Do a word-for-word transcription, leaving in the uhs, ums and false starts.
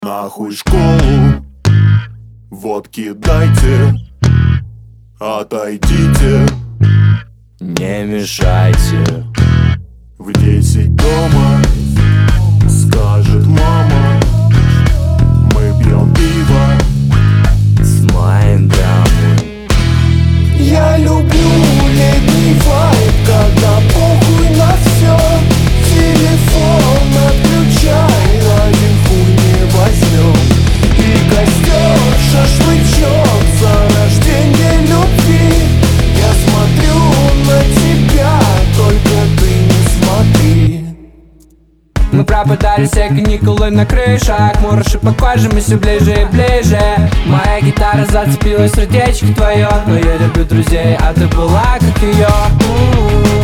Нахуй школу, водки дайте, отойдите, не мешайте. В десять дома скажет мама, мы пьем пиво с моим домой. Я люблю летний вайб, когда похуй на все. Телефон отключай, один хуй не возьмем. И костер, шашлычок за рождение любви. Я смотрю на тебя, только ты не смотри. Мы пропадали все каникулы на крышах, мураши по коже, мы все ближе и ближе. Моя гитара зацепилась, сердечко твое, но я люблю друзей, а ты была как ее.